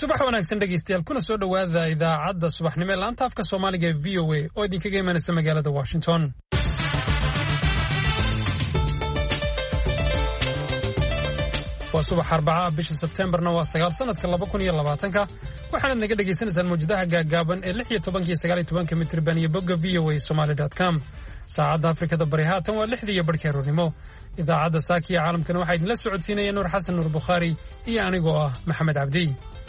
subax wanaagsan dhegeystayaal kuna soo dhawaada idaacadda subaxnimo ee laanta afka Soomaaliga ee VOA oo idinkaga imanaysa magaalada Washington. waa subax Arbaca bisha Septemberna waa 9 sanadka 2020 waxaad naga dhageysanaysaan muujadaha gaagaaban ee 16 iyo 19 mitir baan iyo bogga voasomali.com. saacadda Afrikada Bari haatan waa 6 iyo barkii aroornimo. idaacadda Saakiya caalamkana waxaa idinla socodsiinaya Nuur Xasan Nuur Bukhari iyo anigoo ah Maxamed Cabdi.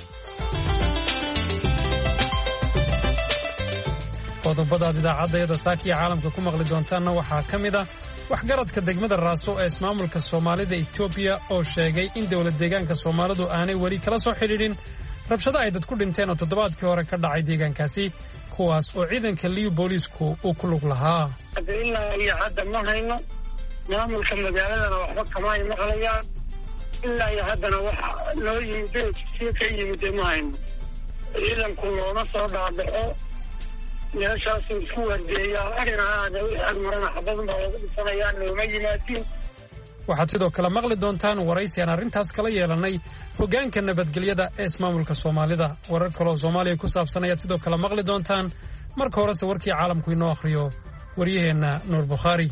qodobada idaacadda Saakiya caalamka ku maqli doontaana waxaa ka mid ah waxgaradka degmada Raaso ee ismaamulka Soomaalida Itoobiya oo sheegay in dawlad deegaanka Soomaalidu aanay wali kala soo xiriirin rabshado ay dad ku dhinteen oo toddobaadkii hore ka dhacay deegaankaasi kuwaas oo ciidanka liyu booliisku uu ku lug lahaa. ilaa iyo hadda ma hayno maamulka magaaladana waxba kama ay maqlayaan ilaa iyo haddana waxa loo yimid si ka yimid ma hayno ciidanku looma soo dhaadhaco meeshaas isku wardeeyaan arinaada wixii marana xabadna lagu dhisanayaan looma yimaadin. waxaad sidoo kale maqli doontaan waraysi aan arrintaas kala yeelanay hoggaanka nabadgelyada ee ismaamulka Soomaalida. warar kale oo Soomaaliya ku saabsan ayaad sidoo kale maqli doontaan. marka horese warkii caalamku inoo akhriyo waryaheena Nuur Bukhari.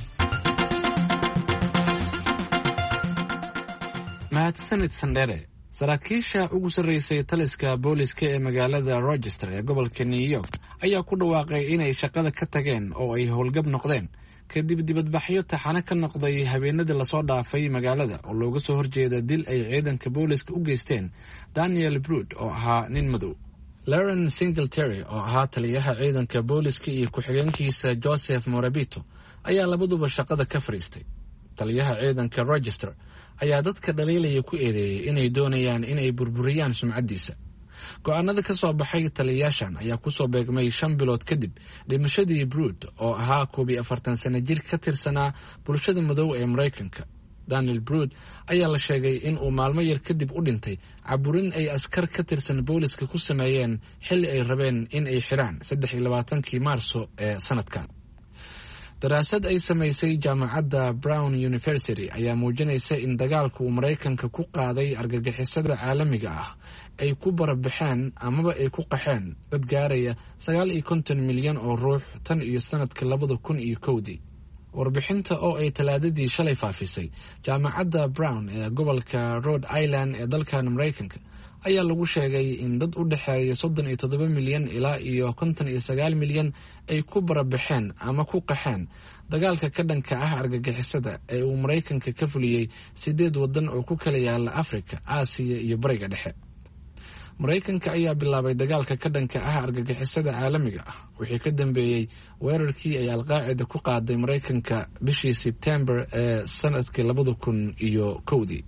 mahadsanid Sandere. saraakiisha ugu sarreysay taliska booliska ee magaalada Rochester ee gobolka New York ayaa ku dhawaaqay inay shaqada ka tageen oo ay howlgab noqdeen kadib dibadbaxyo taxane ka noqday habeenadii lasoo dhaafay magaalada oo looga soo horjeeda dil ay ciidanka booliska u geysteen Daniel Brood oo ahaa nin madow. Lauren Singletary oo ahaa taliyaha ciidanka booliska iyo ku-xigeenkiisa Joseph Morabito ayaa labaduba shaqada ka fariistay. taliyaha ciidanka Rochester ayaa dadka dhaliilaya ku eedeeyay inay doonayaan inay burburiyaan sumcadiisa. go'aanada ka soo baxay taliyaashan ayaa ku soo beegmay 5 bilood kadib dhimashadii Brood oo ahaa 40 sano jir ka tirsanaa bulshada madow ee Mareykanka. Daniel Brood ayaa la sheegay in uu maalmo yar kadib u dhintay caburin ay askar ka tirsan booliska ku sameeyeen xilli ay rabeen in ay xiraan 23 Maarso ee sanadkan. daraasad ay samaysay jaamacadda Brown University ayaa muujinaysa in dagaalka uu Mareykanka ku qaaday argagixisada caalamiga ah ay ku barabaxeen amaba ay ku qaxeen dad gaaraya 59 milyan oo ruux tan iyo sanadka 2001. warbixinta oo ay talaadadii shalay faafisay jaamacadda Brown ee gobolka Rhode Island ee dalkan Mareykanka ayaa lagu sheegay in dad u dhaxeeya 37 milyan ilaa iyo 59 milyan ay ku barabaxeen ama ku qaxeen dagaalka ka dhanka ah argagixisada ee uu Mareykanka ka fuliyay 8 wadan oo ku kala yaala Afrika, Aasiya iyo Bariga Dhexe. Mareykanka ayaa bilaabay dagaalka ka dhanka ah argagixisada caalamiga ah wixii ka dambeeyay weerarkii ay Al-Qaacida ku qaaday Mareykanka bishii September ee sanadkii 2001.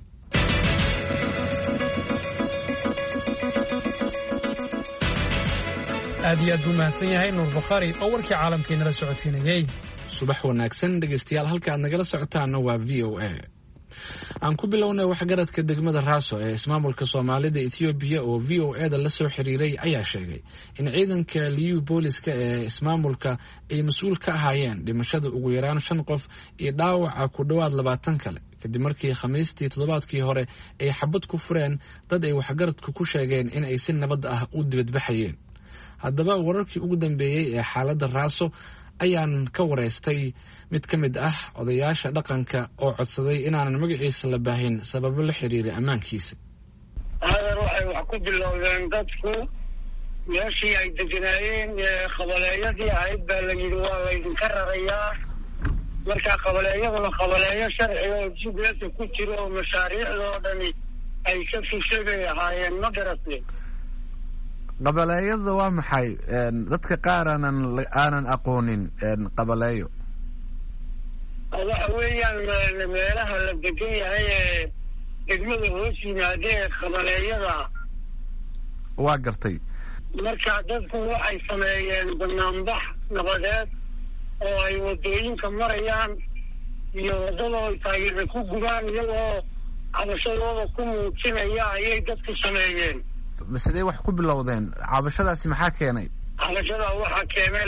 aad iyo aad buu mahadsan yahay Nuur Bukhari oo warkii caalamkeena la socodsiinayay. subax wanaagsan dhegeystayaal, halka aad nagala socotaana waa VOA. aan ku bilownay waxgaradka degmada Raaso ee ismaamulka Soomaalida Itoobiya oo VOA-da la soo xiriiray ayaa sheegay in ciidanka liyu booliska ee ismaamulka ay mas'uul ka ahaayeen dhimashada ugu yaraan 5 qof iyo dhaawaca ku dhawaad 20 kale kadib markii Khamiistii toddobaadkii hore ay xabad ku fureen dad ay waxgaradku ku sheegeen in ay si nabad ah u dibadbaxayeen. haddaba wararkii ugu dambeeyay ee xaaladda Raaso ayaan ka wareystay mid ka mid ah odayaasha dhaqanka oo codsaday inaanan magaciisa la baahin sababo la xiriira ammaankiisa. hadar waxay wax ku bilowdeen dadku meeshii ay deganaayeen qabaleeyadii ahayd baa la yidhi waa laydinka rarayaa. markaa qabaleeyaduna qabaleeyo sharci oo jubbaland ku jiro oo mashaariicdoo dhani ay ka fushay bay ahaayeen. ma garatay qabaleeyada waa maxay? dadka qaar aanan aqoonin qabaleeyo waxa weeyaan meelaha la degan yahay ee degmada hoos yimaada ee qabaleeyada. waa gartay. marka dadku waxay sameeyeen banaanbax nabadeed oo ay wadooyinka marayaan iyo wadada ay taageero ku gubaan iyagoo cabashadooda ku muujinaya ayay dadku sameeyeen. sidee wax ku bilowdeen? cabashadaasi maxaa keenay? cabashada waxaa keenay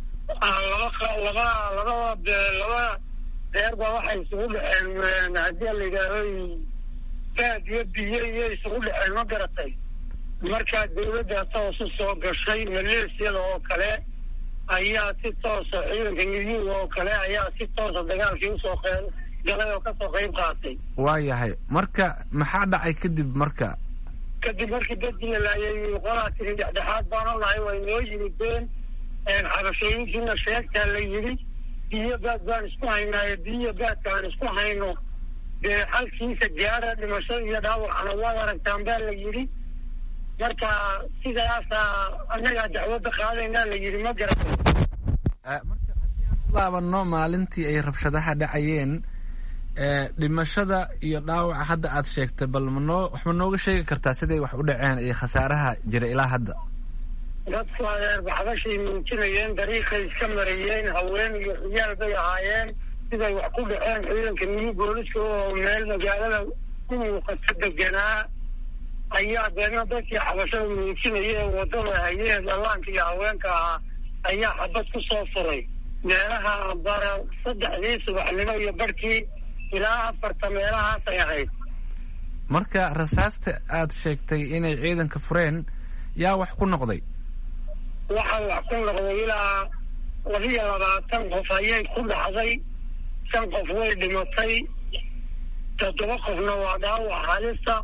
laba deerba waxay isugu dhaceen haddii la yidhaaho baad iyo biyo iyo isugu dhaceen. ma garatay markaa dawladda toos u soo gashay maleesiyada oo kale ayaa si toosa ciidanka niyuuga oo kale ayaa si toosa dagaalkii usoo galay oo kasoo qayb qaatay. waayahay marka maxaa dhacay kadib markii dadkii la laayay qolaa tiri dhexdhexaad baan olahay way noo yimideen xabashooyinkiina sheegtaa la yidhi biyo baad baan isku haynaayo biyo baadka aan isku hayno dee xalkiisa gaara dhimashada iyo dhaawacana waad aragtaan baa la yidhi. marka sidaasaa annagaa dacwadda qaadaynaa la yidhi ma garatay. marka haddii aan u laabano maalintii ay rabshadaha dhacayeen dhimashada iyo dhaawaca hadda aad sheegtay bal wax ma nooga sheegi kartaa siday wax u dhaceen iyo khasaaraha jira ilaa hadda? dadku adeer baxbashay muujinayeen dariiqay iska marayeen haween iyo ciyaal bay ahaayeen siday wax ku dhaceen ciidanka niyu booliska oo meel magaalada u muuqata deganaa ayaa deedna dadkii xabashada muujinaya ee wadada hayeen dhallaanka iyo haweenka ahaa ayaa xabad ku soo furay meelaha bara 3 subaxnimo iyo barkii ilaa 4 meelahaasay ahayd. marka rasaasta aad sheegtay inay ciidanka fureen yaa wax ku noqday? waxaa wax ku noqday ilaa 22 qof ayay ku dhacday, 5 qof way dhimatay, 7 qofna waa dhaawac halisa,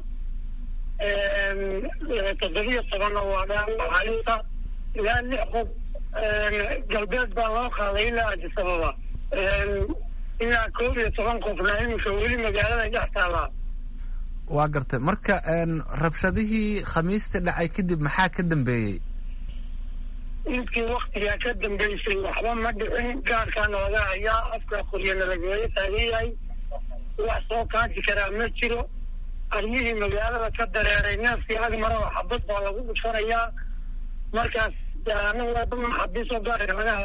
17 waa dhaawac halisa, ilaa 6 qof galbeed baa loo qaaday ilaa Addis Ababa, ilaa 11 qofna iminka weli magaalada dhex taallaa. waa gartay. marka rabshadihii khamiista dhacay kadib maxaa ka dambeeyey? intii waktigaa ka dambeysay waxba ma dhicin. gaarkaa nooga hayaa afka qoryana lagaga taagan yahay, wax soo kaaji karaa ma jiro. armihii magaalada ka dareeray neefkii ag maraba xabad baa lagu dhufanayaa. markaas xabiisoo gaarka laga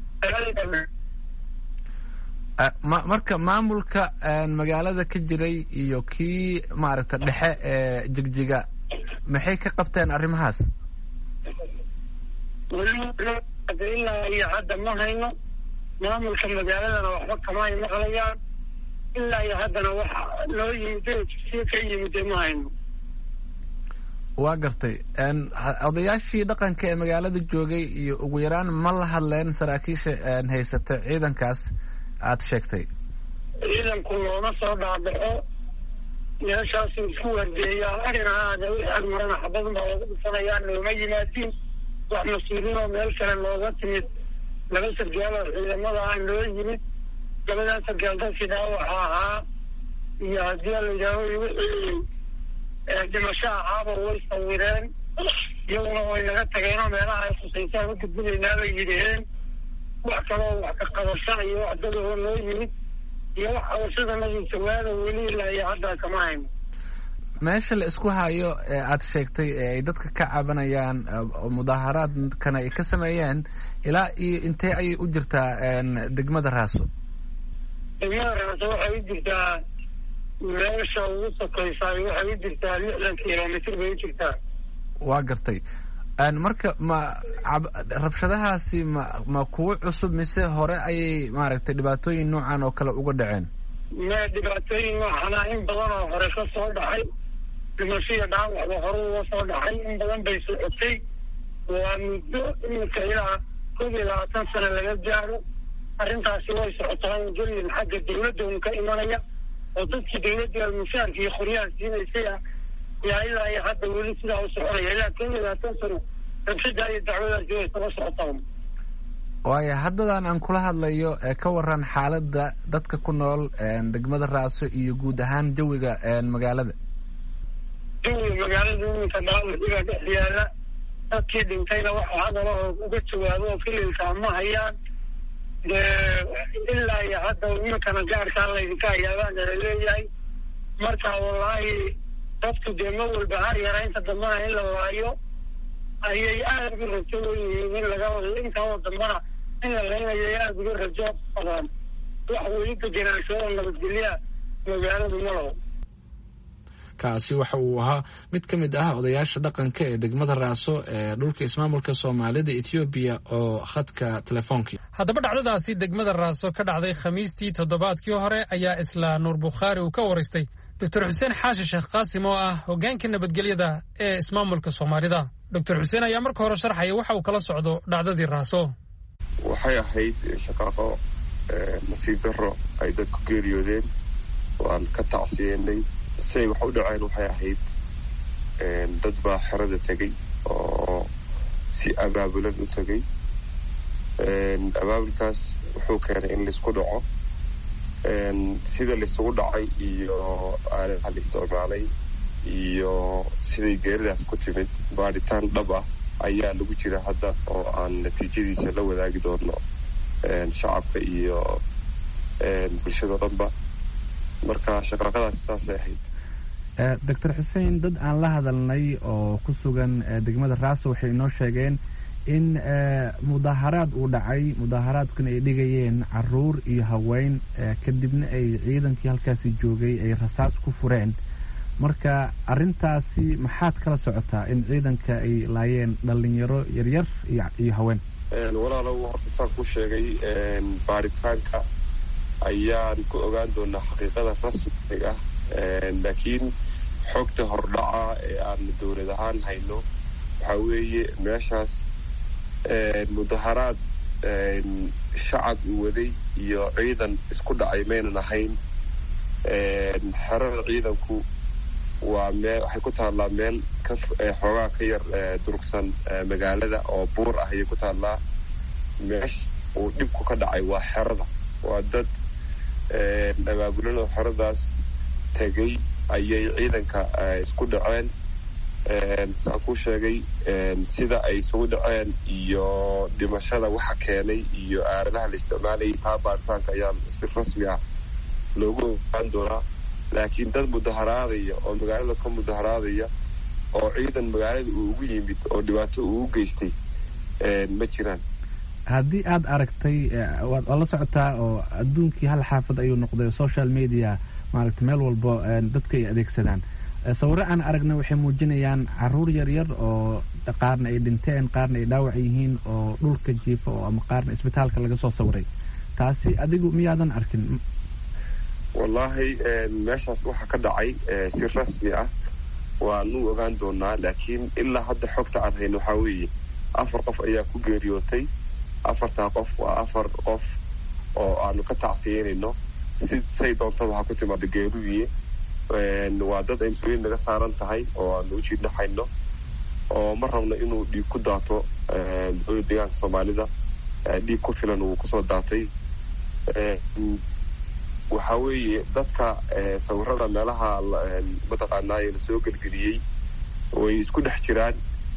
marka maamulka magaalada ka jiray iyo kii maaragta dhexe ee jigjiga maxay ka qabteen arrimahaas? ilaa iyo hadda ma hayno. maamulka magaaladana waxba kama ay maqlayaan. ilaa iyo haddana waxa loo yimid si ka yimid ma hayno. waa gartay. odayaashii dhaqanka ee magaalada joogay iyo ugu yaraan ma la hadleen saraakiisha haysata ciidankaas aad sheegtay? ciidanku looma soo dhaabaxo meeshaasuu isku wardeeyaa. arinahaada wixii ag marana xabadun baa lagu dhufanayaan. looma yimaadiin wax mas-uuliin oo meel kale looga timid. 2 sargaal oo ciidamada ah loo yimid. 2 sargaal dadkii dhaawaxa ahaa iyo haddii la yidhaaho wixii dhimasho ahaaba way sawireen. iyaguna way naga tageenoo meelaha ay khusaysaan u gudbinaynaa bay yidhaheen. wax kaloo wax ka qabasha iyo wax dadoo loo yimid iyo wax qabashada nadiisa waada weli ilaa iyo hadda kama hayno. meesha la isku hayo ee aad sheegtay ee ay dadka ka cabanayaan mudaaharaadkana ay ka sameeyeen ilaa iyo intee ayay u jirtaa degmada Raaso? degmada Raaso waxay u jirtaa meesha ugu sokaysaa waxay u jirtaa 60 kilomitir bay u jirtaa. waa gartay. marka rabshadahaasi ma kuwo cusub mise hore ayay maaragtay dhibaatooyin noocan oo kale uga dhaceen? dhibaatooyin noocana in badan oo hore ka soo dhacay. dhimashiya dhaawacba hore uga soo dhacay in badan bay socotay. waa muddo iminka ilaa 20 sano laga gaaro. arrintaasi way socotaa gelin xagga dawladda un ka imanaya oo dadkii dawladda mushaarka iyo qoryaha siinaysay yaa ilaa iyo hadda weli sidaa u soconaya ilaa 20 sano rabshada iyo dacwadaasi way soo socotaa. waayo haddadan aan kula hadlayo ka waran xaaladda dadka ku nool degmada Raaso iyo guud ahaan jawiga magaalada? jawiga magaalada iminka dhaawaciga dhex yaala. dadkii dhintayna waxa hadala oo uga jawaabo oo fililka ma hayaan. ilaa iyo hadda iminkana gaarkaa laydinka hayaabaan laleeyahay. marka wallaahi dadku dee ma walba har yaraynta dambana in la laayo ayay aada uga rajo yihiin. intaa dambana in la leynayo aada uga rajo qabaan. wax weli degenaansho oo nabadgelya magaaladu ma laho. kaasi waxa uu ahaa mid ka mid ah odayaasha dhaqanka ee degmada Raaso ee dhulka ismaamulka Soomaalida Ethiopia oo khadka telefoonka. haddaba dhacdadaasi degmada Raaso ka dhacday Khamiistii toddobaadkii hore ayaa isla Nuur Bukhaari uu ka waraystay doctor xuseen xaashi sheekh qaasim oo ah hoggaanka nabadgelyada ee ismaamulka soomaalida. doctor xuseen ayaa marka hore sharxaya waxa uu kala socdo dhacdadii raaso. waxay ahayd shaqaaqo nasiib darro ay dad ku geeriyoodeen oo aan ka tacsiyeynay. siay wax u dhaceen waxay ahayd dad baa xerada tegey oo si abaabulan u tegey. abaabulkaas wuxuu keenay in laisku dhaco. sida laisugu dhacay iyo aalaha la isticmaalay iyo siday geeridaas ku timid baaritaan dhab ah ayaa lagu jira hadda oo aan natiijadiisa la wadaagi doono shacabka iyo bulshada dhanba. marka shaqaaqadaas saasay ahayd. doctor xuseen, dad aan la hadalnay oo ku sugan degmada raaso waxay inoo sheegeen in mudaaharaad uu dhacay, mudaaharaadkuna ay dhigayeen caruur iyo haween, kadibna ay ciidankii halkaasi joogay ay rasaas ku fureen. marka arrintaasi maxaad kala socotaa in ciidanka ay laayeen dhalinyaro yaryar iyo haween? walaalow horta saan ku sheegay baaritaanka ayaan ku ogaan doonaa xaqiiqada rasmiga ah. laakiin xogta hordhaca ee aan dowlad ahaan hayno waxaa weeye meeshaas mudaharaad shacab uu waday iyo ciidan isku dhacay maynan ahayn. xerada ciidanku waa meel waxay ku taallaa meel xoogaa ka yar durugsan magaalada oo buur ah ayay ku taallaa. meesha uu dhibku ka dhacay waa xerada. waa dad abaabulan oo xeradaas tegay ayay ciidanka isku dhaceen. saan ku sheegay sida ay isugu dhaceen iyo dhimashada waxa keenay iyo aaladaha la isticmaalayay taa baaritaanka ayaa si rasmi ah loogu ogaan doonaa. laakiin dad mudaharaadaya oo magaalada ka mudaharaadaya oo ciidan magaalada uu ugu yimid oo dhibaato uu u geystay ma jiraan. haddii aad aragtay waad la socotaa oo adduunkii hal xaafad ayuu noqday, social media maaragtay meel walbo dadka ay adeegsadaan. sawirro aan aragna waxay muujinayaan caruur yaryar oo qaarna ay dhinteen, qaarna ay dhaawac yihiin oo dhulka jiifa oo ama qaarna isbitaalka laga soo sawiray. taasi adigu miyaadan arkin? wallaahi meeshaas waxa ka dhacay si rasmi ah waanu ogaan doonaa. laakiin ilaa hadda xogta aan hayno waxaa weeye 4 qof ayaa ku geeriyootay. 4taa qof waa 4 qof oo aanu ka tacsiyeynayno. say doontaba ha ku timaado geerudii. waa dad ay mas-uuliyiin naga saaran tahay oo aanu u jiidnaxayno oo ma rabno inuu dhiig ku daato dowladda deegaanka soomaalida. dhiig ku filan uu kusoo daatay. waxaa weeye dadka sawirada meelaha mataqaanaa la soo gelgeliyey way isku dhex jiraan.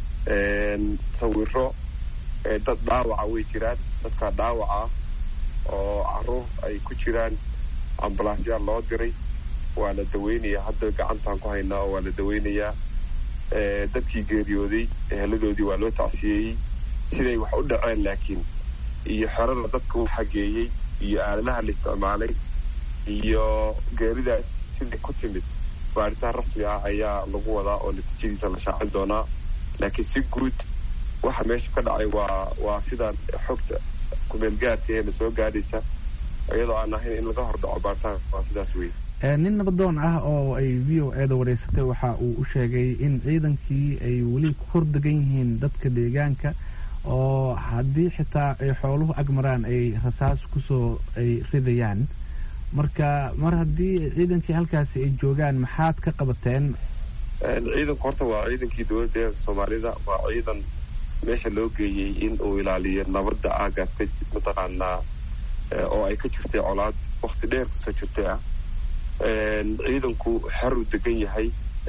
sawiro dad dhaawaca way jiraan. dadka dhaawaca oo caruur ay ku jiraan ambalaasyaal loo diray waa la daweynayaa. hadda gacantaan ku haynaa oo waa la daweynayaa. dadkii geeriyooday eheladoodii waa loo tacsiyeeyey siday wax u dhaceen. laakiin iyo xerada dadka u xageeyey iyo aaladaha la isticmaalay iyo geeridaas siday ku timid baaritaan rasmi ah ayaa lagu wadaa oo natiijadiisa la shaacin doonaa. laakiin si guud waxa meesha ka dhacay waa sidaan xogta kumeelgaarka ee la soo gaadhaysa iyadoo aan ahayn in laga hordhaco baaritaanka. waa sidaas wey. nin nabadoon ah oo ay v o eeda wareysatay waxa uu u sheegay in ciidankii ay weli ku hordegan yihiin dadka deegaanka oo haddii xitaa ay xooluhu agmaraan ay rasaas kusoo ay ridayaan. marka mar haddii ciidankii halkaasi ay joogaan maxaad ka qabateen? ciidanku horta waa ciidankii dowladda deegaanka soomaalida. waa ciidan meesha loo geeyey in uu ilaaliyo nabadda aagaas ka mataqaanaa oo ay ka jirtay colaad wakti dheer kasoo jirtay ah. ciidanku xeruu degan yahay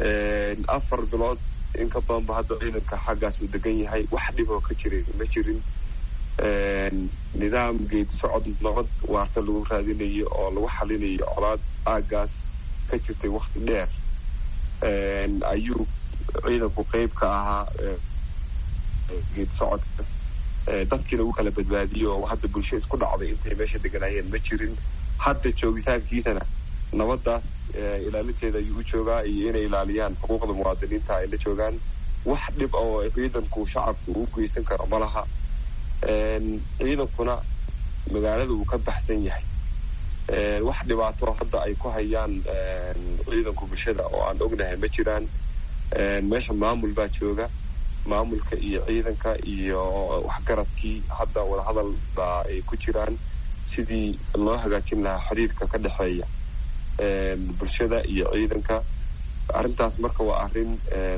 4 bilood in ka badanba hadda ciidanka xaggaas uu degan yahay. wax dhiboo ka jiray ma jirin. nidaam geedi socod nabad waarta lagu raadinayo oo lagu xalinayo colaad aagaas ka jirtay wakti dheer ayuu ciidanku qeyb ka ahaa geedi socodkaas. dadkii lagu kala badbaadiyo oo hadda bulsho isku dhacday intay meesha deganayeen ma jirin. hadda joogitaankiisana nabadaas ilaalinteeda ayuu u joogaa iyo inay ilaaliyaan xuquuqda muwaadiniinta ay la joogaan. wax dhib oo ciidanku shacabku uu geysan karo ma laha. ciidankuna magaalada uu ka baxsan yahay wax dhibaato hadda ay ku hayaan ciidanku bulshada oo aan ognahay ma jiraan. meesha maamul baa jooga, maamulka iyo ciidanka iyo waxgaradkii hadda wadahadal baa ay ku jiraan sidii loo hagaajin lahaa xiriirka ka dhexeeya bulshada iyo ciidanka. arrintaas marka waa arrin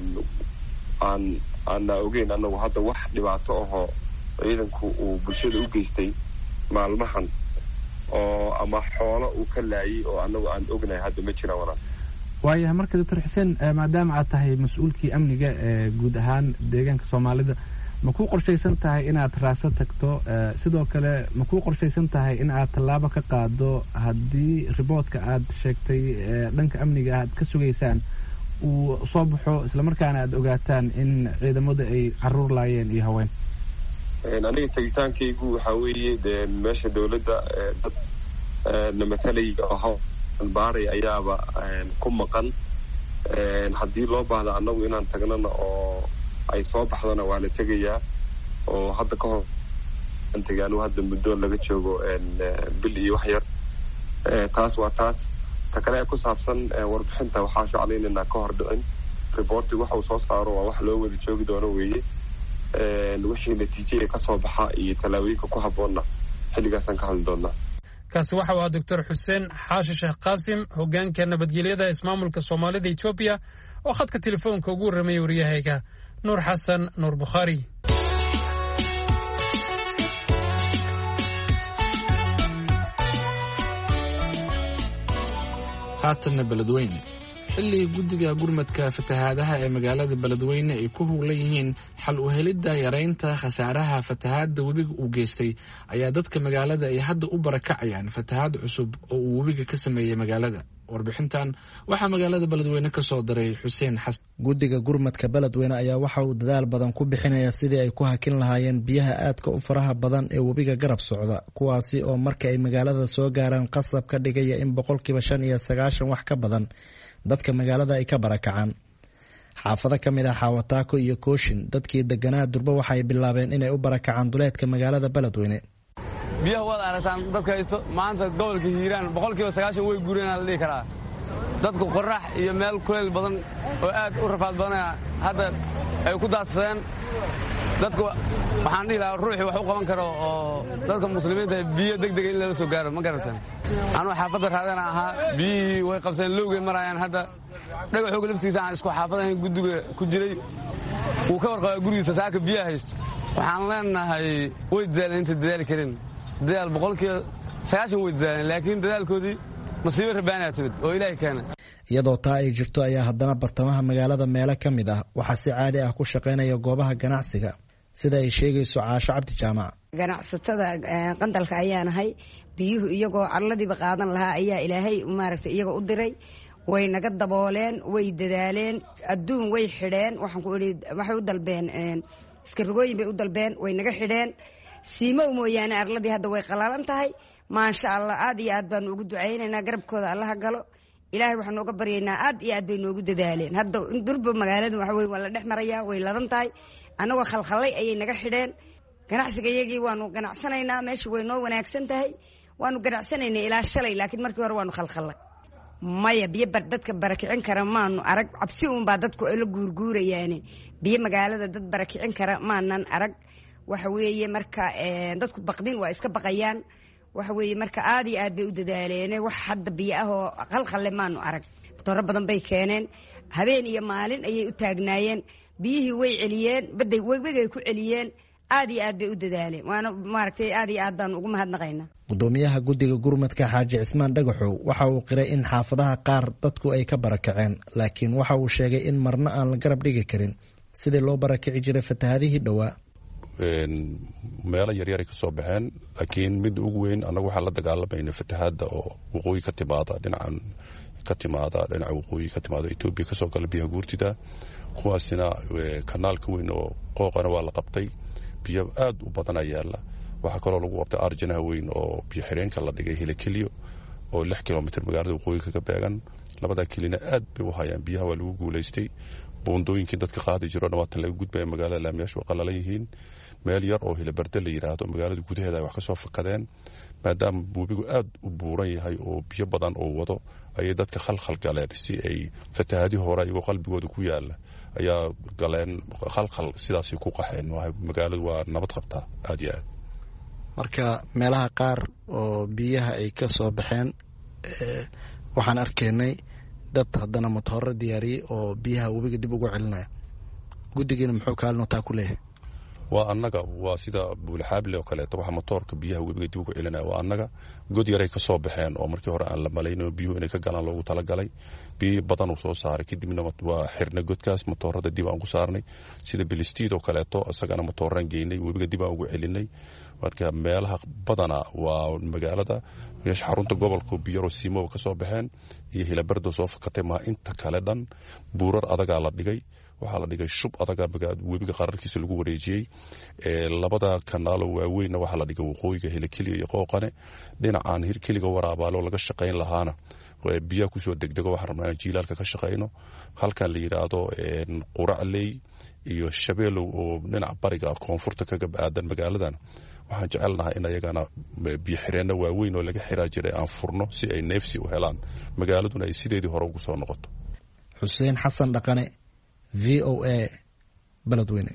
aanna ogeyn annagu hadda wax dhibaato ahoo ciidanku uu bulshada u geystay maalmahan oo ama xoolo uu ka laayay oo annagu aan ognahay hadda ma jiraan walaal. waayahay marka doctor xuseen, maadaama aad tahay mas-uulkii amniga ee guud ahaan deegaanka soomaalida, ma kuu qorshaysan tahay inaad raasa tagto? sidoo kale ma kuu qorshaysan tahay in aad tallaabo ka qaado haddii riboodka aad sheegtay dhanka amniga aad ka sugaysaan uu soo baxo islamarkaana aad ogaataan in ciidamadu ay caruur laayeen iyo haween? aniga tegitaankaygu waxaa weeye dee meesha dawladda dad na matalaya oo baaray ayaaba ku maqan. haddii loo baahdo annagu inaan tagnana oo ay soo baxdana waa la tegayaa. oo hadda ka hor tegay anigu hadda muddo laga joogo bil iyo wax yar. taas waa taas. ta kale ee ku saabsan warbixinta waxaa ficlan inaan ka hor dhicin. reporti waxa uu soo saaro waa wax loo wada joogi doono weeye. wixii natiijada ka soo baxa iyo tallaabooyinka ku habboonna xilligaasaan ka hadli doonaa. kaasi waxa uu ahaa doctor xuseen xaashi sheekh qaasim, hoggaanka nabadgelyada ismaamulka soomaalida etoobiya, oo khadka telefoonka ugu warramaya waryahayga nuur xasan nuur bukhaari. haatanna beledweyne. xilli guddiga gurmadka fatahaadaha ee magaalada beledweyne ay ku huglan yihiin xal u helidda yaraynta khasaaraha fatahaadda webiga uu geystay, ayaa dadka magaalada ay hadda u barakacayaan fatahaad cusub oo uu webiga ka sameeyey magaalada. warbixintan waxaa magaalada beledweyne ka soo diray xuseen xasan. guddiga gurmadka beledweyne ayaa waxa uu dadaal badan ku bixinaya sidii ay ku hakin lahaayeen biyaha aadka u faraha badan ee webiga garab socda, kuwaasi oo marka ay magaalada soo gaaraan qasab ka dhigaya in 95% wax ka badan dadka magaalada ay ka barakacaan. xaafado ka mid ah xaawataako iyo kooshin, dadkii deganaa durba waxay bilaabeen inay u barakacaan duleedka magaalada beledweyne. biyaha waad aragtaan dadka haysto maanta gobolka hiiraan 90% way guureenaa la dhihi karaa. dadku qorax iyo meel kuleyl badan oo aad u rafaad badanaya hadda ay ku daadsadeen. dadku waxaan dhihi lahaa ruuxii wax u qaban karo oo dadka muslimiinta biyo degdeg in lala soo gaaro ma garatan. anuu xaafadda raadana ahaa, biyihii way qabseen, lowgay marayaan. hadda dhagaxooga laftiisa aan isku xaafadahayn guddiga ku jiray wuu ka warqabaa gurigiisa saaka biyaha haysto. waxaan leenahay way dadaaleen inta dadaali karin. dadaal 90% way dadaaleen, laakiin dadaalkoodii masiibo rabaanaa timid oo ilaahay keena. iyadoo taa ay jirto ayaa haddana bartamaha magaalada meelo ka mid ah waxaa si caadi ah ku shaqaynaya goobaha ganacsiga, sida ay sheegayso Caasho Cabdi Jaamac. ganacsatada qandalka ayaa nahay. biyuhu iyagoo carladiiba qaadan lahaa ayaa ilaahay maaragtay iyagoo u diray. way naga dabooleen, way dadaaleen, adduun way xidheen. waxaan ku idhi waxay u dalbeen iska rogooyin bay u dalbeen, way naga xidheen. siimow mooyaane arladii hadda way qalaalan tahay. maasha allah, aad iyo aad baanu ugu ducaynaynaa, garabkooda allaha galo. ilaahay waxaanu uga baryaynaa, aad iyo aad bay noogu dadaaleen. hadda durba magaaladu waxa weye waa la dhex marayaa, way ladan tahay. annagoo khalkhallay ayay naga xidheen. ganacsiga iyagii waanu ganacsanaynaa, meesha way noo wanaagsan tahay. waanu ganacsanaynay ilaa shalay, laakiin markii hore waanu khalkhallay. maya biyo dadka barakicin kara maanu arag. cabsi uunbaa dadku ay la guurguurayaane. biyo magaalada dad barakicin kara maanan arag. waxa weeye marka dadku baqdin waa iska baqayaan. waxa weeye marka aad iyo aad bay u dadaaleen. wax hadda biyo ah oo khalkhalle maanu arag. matooro badan bay keeneen, habeen iyo maalin ayay u taagnaayeen. biyihii way celiyeen, baday webigay ku celiyeen. aad iyo aad bay u dadaaleen. waana maaragtay aad iyo aad baan ugu mahadnaqaynaa. gudoomiyaha guddiga gurmadka Xaaji Cismaan Dhagaxow waxa uu qiray in xaafadaha qaar dadku ay ka barakaceen, laakiin waxa uu sheegay in marna aan la garab dhigi karin sidii loo barakici jiray fatahaadihii dhowaa. meelo yaryaray ka soo baxeen, laakiin mid ugu weyn annagu waxaan la dagaalamayna fatahaadda oo waqooyi ka timaada dhinaca waqooyi ka timaada Itoobiya kasoo gala biyaha guurtida. kuwaasina kanaalka weyn oo qooqana waa la qabtay, biyo aad u badan ayaa yaala. waxaa kaloo lagu qabtay arjanaha weyn oo biyo xireenka la dhigay Hilakilyo oo 6 kilomitir magaalada waqooyi kaga beegan. labada kilina aad bay u hayaan, biyaha waa lagu guulaystay. buundooyinkii dadka qaadi jiro dhawaatan laga gudbaya magaalada laamiyaashu waa qalalan yihiin. meel yar oo Hilabarde la yiraahdo magaalada gudaheeda ay wax ka soo fakadeen maadaama webigu aad u buuran yahay oo biyo badan oo wado ayay dadka khalkhal galeen si ay fatahaadii hore ayagoo qalbigooda ku yaala ayaa galeen khalkhal sidaasay ku qaxeen magaaladu waa nabad qabtaa aad iyo aad marka meelaha qaar oo biyaha ay ka soo baxeen waxaan arkaynay dad haddana matooro diyaariyey oo biyaha webiga dib ugu celinaya guddigiina muxuu kaalinotaa ku leeyahay waa annaga waa sida buulxaable oo kaleeto waxa matoorka biyaha webiga dib ugu celinaya waa annaga god yaray ka soo baxeen oo markii hore aan la malayno biyuhu inay ka galaan loogu talagalay biyo badan uu soo saaray kadibna waa xirnay godkaas matoorada dib aan ku saarnay sida bilistiid oo kaleeto isagana matooran geynay webiga dib aan ugu celinay marka meelaha badana waa magaalada meesha xarunta gobolka biyaro siimo ka soo baxeen iyo Hilabardo soo fakatay ma inta kale dhan buurar adaga la dhigay waxa la dhigay shub adaga webiga qararkiisa lagu wareejiyay labada kanaalo waaweyn waxa la dhigay waqooyiga Hilakiliya iyo Qooqane dhinacaan Hilakiliga waraabaalo laga shaqeyn lahaana biyo ku soo degdego waxa rabnaa jiilaalka ka shaqeyno halkan la yiraahdo Quracley iyo Shabeelow oo dhinaca bariga koonfurta kaga aadan magaaladan waxaan jecelnahay in ayagana biyo xireenna waaweyn oo laga xiraa jiray aan furno si ay neefsi u helaan magaaladuna ay sideedii hore ugu soo noqoto Xuseen Xasan Dhaqane VOA Beledweyne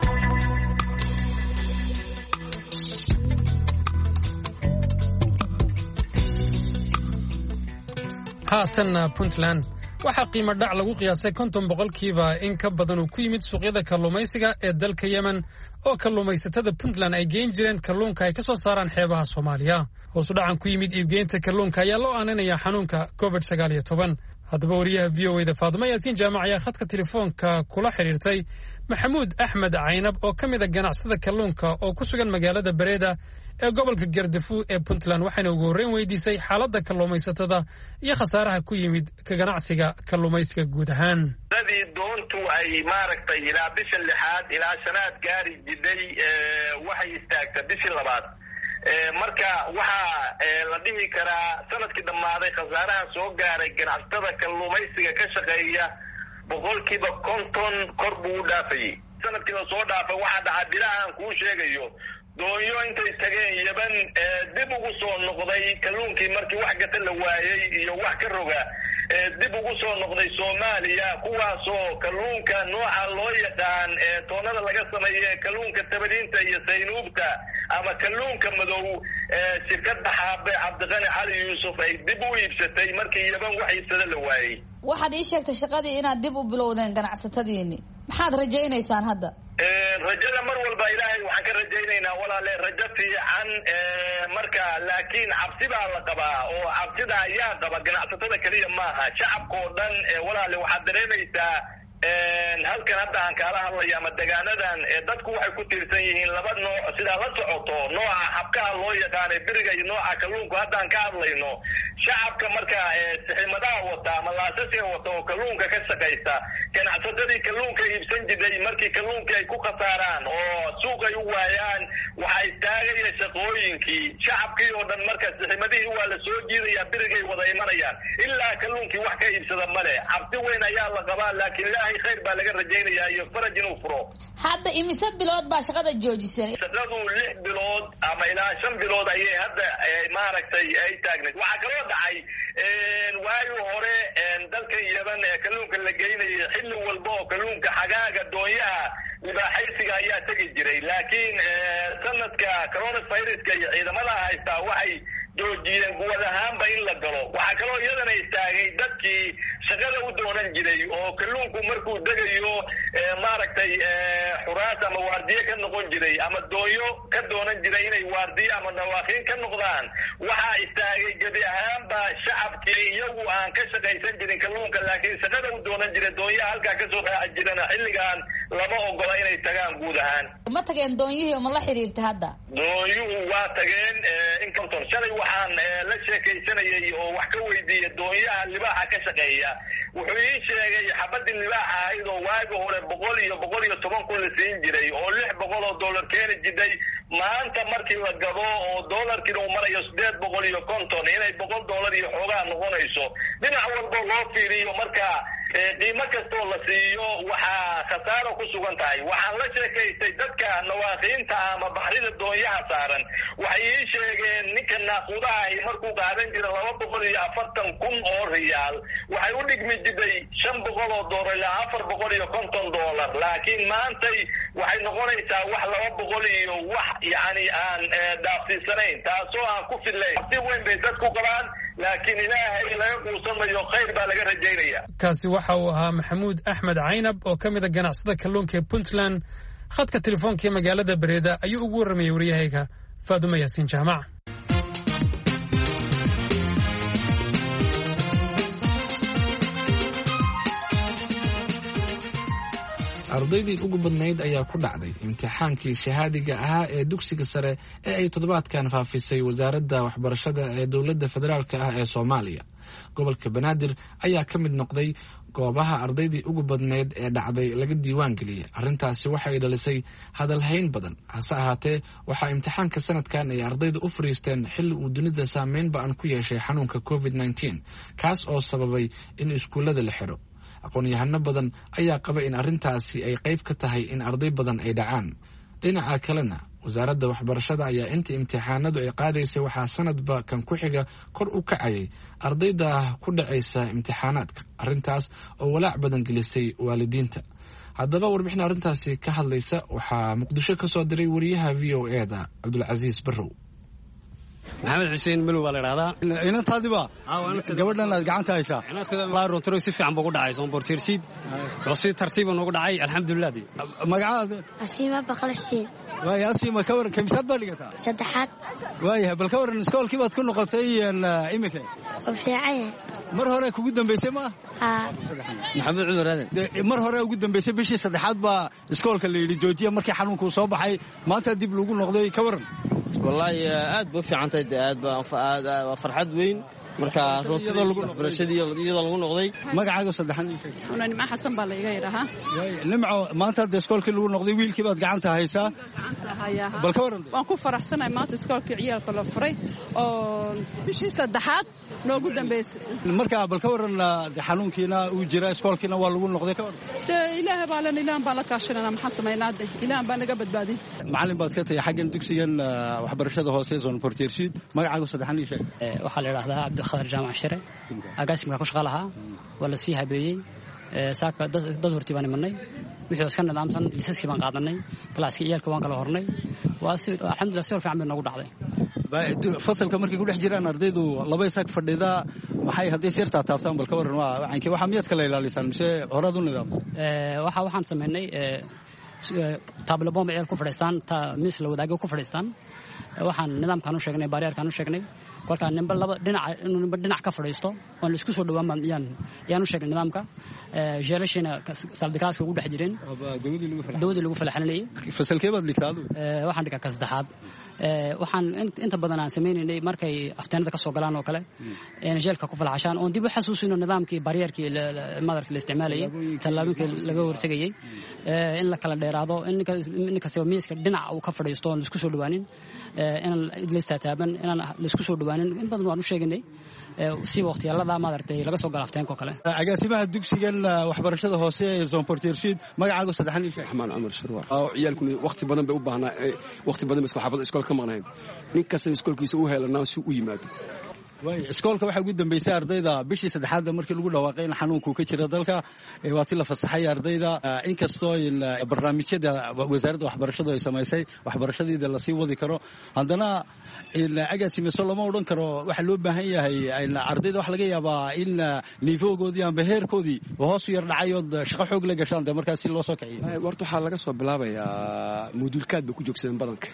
haatan Puntland waxaa qiimo dhac lagu qiyaasay 50% in ka badan uu ku yimid suuqyada kalluumaysiga ee dalka Yemen oo kalluumaysatada Puntland ay geyn jireen kalluunka ay ka soo saaraan xeebaha Soomaaliya hoos u dhacan ku yimid iibgeynta kalluunka ayaa loo aaninaya xanuunka COVID-19 haddaba wariyaha VOA-da Faadimo Yaasiin Jaamac ayaa khadka telefoonka kula xiriirtay Maxamuud Axmed Caynab oo ka mid ah ganacsada kalluunka oo ku sugan magaalada Bareeda ee gobolka Gaardafuu ee Puntland waxayna ugu horreyn weydiisay xaaladda kalluumaysatada iyo khasaaraha ku yimid ka ganacsiga kalluumaysiga guud ahaan dadii doontu ay maaragtay ilaa bisha 6 ilaa sanaad gaari jiday waxay istaagtay bisha 2 marka waxaa la dhihi karaa sanadkii dhammaaday khasaaraha soo gaaray ganacsatada kalluumaysiga ka shaqeeya 50% kor buu u dhaafayay sanadkii la soo dhaafay waxaa dhacay bilahan kuu sheegayo doonyo intay tageen Yemen dib ugu soo noqday kalluunkii markii wax gata la waayay iyo wax ka roga dib ugu soo noqday Soomaaliya kuwaasoo kalluunka nooca loo yaqaan toonada laga sameeyay kalluunka tabadiinta iyo saynuubta ama kalluunka madow shirkadda Xaabe Cabdiqani Cali Yuusuf ay dib u iibsatay markii Yemen wax iibsada la waayay waxaad ii sheegtay shaqadii inaad dib u bilowdeen ganacsatadiini maxaad rajaynaysaan hadda rajada mar walba ilaahay waxaan ka rajaynaynaa walaale rajo fiican marka laakiin cabsi baa la qabaa oo cabsida ayaa qaba ganacsatada kaliya maaha shacabka oo dhan walaale waxaad dareemaysaa halkan hadda aan kaala hadlayo ama deegaanadan dadku waxay ku tiirsan yihiin laba nooc sida la socoto nooca habkaha loo yaqaanay biriga iyo nooca kalluunka hadda aan ka hadlayno shacabka marka siximadaha wata ama laasasiga wata oo kalluunka ka shaqaysta ganacsatadii kalluunka iibsan jiray markii kalluunkii ay ku khasaaraan oo suuq ay u waayaan waxay taagaya shaqooyinkii shacabkii oo dhan marka siximadihii waa la soo jiidaya birigay wada imanayaan ilaa kalluunkii wax ka iibsada male cabsi weyn ayaa la qabaa laakiin ilaahay khayr baa laga rajaynayaa iyo faraj inuu furo hadda imise bilood baa shaqada joojisay shaqadu 6 bilood ama ilaa 5 bilood ayay hadda maaragtay ay taagnayd waxaa kaloo dhacay waayo hore dalka Yemen kalluunka la geynayay xilli walba oo kalluunka xagaaga doonyaha libaaxaysiga ayaa tagi jiray laakiin sanadka coronavirus-ka iyo ciidamada haysta waxay joojiyeen guud ahaanba in la galo waxaa kaloo iyadana istaagay dadkii shaqada u doonan jiray oo kalluunku markuu degayo maaragtay xuraas ama waardiye ka noqon jiray ama doonyo ka doonan jiray inay waardiye ama nawaaqiin ka noqdaan waxaa istaagay gebi ahaanba shacabkii iyagu aan ka shaqaysan jirin kalluunka laakiin shaqada u doonan jiray doonyaha halkaa kasoo raaci jirana xilligan lama ogola inay tagaan guud ahaan ma tageen doonyihii ma la xiriirta hadda doonyuhu waa tageen in konton shalay waxaan la sheekaysanayay oo wax ka weydiiyay doonyaha libaaxa ka shaqeeya wuxuu ii sheegay xabadii libaaxa ahayd oo waaga hore 100 iyo 110 kun la siin jiray oo $600 keeni jiray maanta markii la gado oo dollarkii uu marayo 850 inay $100 iyo xoogaa noqonayso dhinac walba loo fiiriyo marka qiimo kastoo la siiyo waxaa khasaaro ku sugan tahay. waxaan la sheekaystay dadka nawaaqiinta ama baxrida doonyaha saaran, waxay ii sheegeen ninka naaquudaha ahi markuu qaadan jira 240,000 oo riyaal waxay u dhigmi jiray $500 ilaa $450, laakiin maantay waxay noqonaysaa wax 200 iyo wax yani aan dhaafsiisanayn, taasoo aan ku fillayn. si weyn bay dadku qabaan, laakiin ilaahay laga quusamayo, khayr baa laga rajaynaya. kaasi waxa uu ahaa maxamuud axmed caynab oo ka mid a ganacsada kalluunka ee puntland. khadka telefoonka ee magaalada bareeda ayuu ugu warramayay waryahayga faadumo yaasiin jaamac. ardaydii ugu badnayd ayaa ku dhacday imtixaankii shahaadiga ahaa ee dugsiga sare ee ay toddobaadkan faafisay wasaaradda waxbarashada ee dowladda federaalk ah ee soomaaliya. gobolka banaadir ayaa ka mid noqday goobaha ardaydii ugu badnayd ee dhacday laga diiwaan geliyey. arrintaasi waxay dhalisay hadalhayn badan. hase ahaatee waxaa imtixaanka sanadkan ay ardayda u fariisteen xilli uu dunida saameyn ba-an ku yeeshay xanuunka covid-19 kaas oo sababay in iskuullada la xidho. aqoon-yahano badan ayaa qaba in arrintaasi ay qayb ka tahay in arday badan ay dhacaan. dhinaca kalena wasaaradda waxbarashada ayaa inta imtixaanadu ay qaadaysay waxaa sanadba kan ku xiga kor u kacayay ardayda ku dhacaysa imtixaanaadka, arrintaas oo walaac badan gelisay waalidiinta. haddaba warbixin arrintaasi ka hadlaysa waxaa muqdisho ka soo diray wariyaha v o e da cabdulcasiis barrow. maxamed xuseen malow baa la idhahdaa. inantaadiba gabadhan aad gacanta haysaa runtur si fiican buu ku dhacay soombortiirsiid oo si tartiiba noogu dhacay alxamdulilah. magacaada asiima baqal xuseen. waaya asiima ka waran kamisaad baa dhigataa saddexaad. waayahay bal ka waran iskoolkii baad ku noqotay imika oo fiican mar hore kugu dambaysay ma maxamed cumar aadan mar hore ugu dambaysay bishii saddexaad baa iskoolka la yidhi joojiya markii xanuunkuu soo baxay maanta dib lagu noqday ka waran. wallaahi aad ba u fiicantahay de aad waa farxad weyn marka barashadii iyadoo lagu noqday. magacaaga saddexan nimco xasan baa la iga yidhahaa. nimco maanta hadda iskoolkii lagu noqday wiilkii baad gacanta haysaa bal ka waran. waan ku faraxsanahay maanta iskoolkii ciyaalka la furay oo bishii saddexaad noogu dambaysay. marka bal ka waran xanuunkiina uu jira iskoolkiina waa lagu noqday ka waran. ilaahay baa len ilaahan baan la kaashanana maxaan samaynaa de ilaahan baa naga badbaadin. macallin baad ka tahay xaggan dugsigan waxbarashada hoose zone portiershid magacaaga saddexan ii sheeg. waxaa la yidhahdaa cabdiqaadir jaamac shire agaasimka ku shaqa lahaa waa la sii habeeyey. saaka dad hortii baan imanay wixii iska nidaamsan lisaskii baan qaadanay galaaskii ciyaalka waan kala hornay alxamdulillah si hor fiican bay noogu dhacday. fasalka markay ku dhex jiraan ardaydu laba isaag fadhida maxay hadday sirtaa taabtaan bal ka waran waxaa miyaad kala ilaalisaan mise horaad u nidaamta. waxaan samaynay taablobom ciyaal ku fadhiistaan miis la wadaago ku fadhiistaan. waxaan nidaamkaan u sheegnay baaryaarkaan u sheegnay kolkaa ninba dhinac ka fadhiisto oon la isku soo dhawaan yaan u sheegnay nidaamka. jeelashiina saldikaaska ugu dhex jireen dawadii lagu falaxalinayay. fasalkee baad dhigtaa adigu. waxaan dhigaa ka saddexaad. waxaan inta badan aan samaynaynay markay afteenada ka soo galaan oo kale jeelka ku falaxashaan oon dib u xasuusino nidaamkii baaryaarkii madarka la isticmaalayay tallaabooyinkii laga hortegayay in la kala dheeraado in kastaba miiska dhinac uu ka fadhiisto oon la isku soo dhawaanin inaan laistaaban inaan la isku soo dhawaanin in badan waan u sheegnay si waqtiyaalada maaragtay laga soo gala afteenka oo kale. agaasimaha dugsigan waxbarashada hoose ee zone portiershid magacaaga saddexan ii sheeg. raxmaan cumar shirwa ciyaalkuna waqti badan bay u baahnaa waqti badan isku xaafada iskool ka maqnayn nin kasta iskoolkiisa u helanaa si u yimaado. iskoolka waxaa ugu dambaysay ardayda bishii saddexaadda markii lagu dhawaaqay in xanuunku ka jira dalka waa ti la fasaxay ardayda inkastoo barnaamijyada wasaaradda waxbarashadu ay samaysay waxbarashadeeda lasii wadi karo haddana agaasimeso lama odhan karo waxaa loo baahan yahay ardayda waxa laga yaabaa in niifoogoodii amba heerkoodii hoos u yar dhacay ood shaqo xoog la gashaan de markaas si loo soo kiciyo. horta waxaa laga soo bilaabayaa moduulkaad bay ku joogsadeen badanka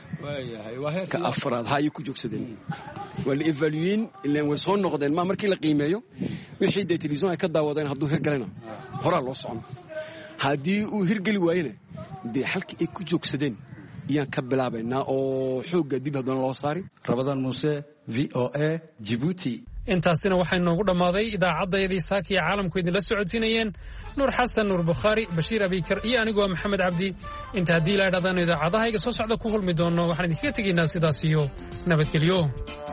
ka afraad hayay ku joogsadeen waa la evalueyn way soo noqdeen markii la qiimeeyo wixii dee telefisyon ay ka daawadeen hadduu hirgalena horaa loo socno haddii uu hirgeli waayena dee xalkii ay ku joogsadeen iyaan ka bilaabaynaa oo xoogga dib haddana loo saari. rabadaan muuse v o a jibuuti. intaasina waxaa inoogu dhammaaday idaacaddayadii saaka iyo caalamku idinla socodsiinayeen nuur xasan nuur bukhaari bashiir abikar iyo aniguwa maxamed cabdi. inta haddii la idhahdaanu idaacadahayga soo socda ku kulmi doonno waxaan idinkaga tegaynaa sidaas iyo nabadgelyo.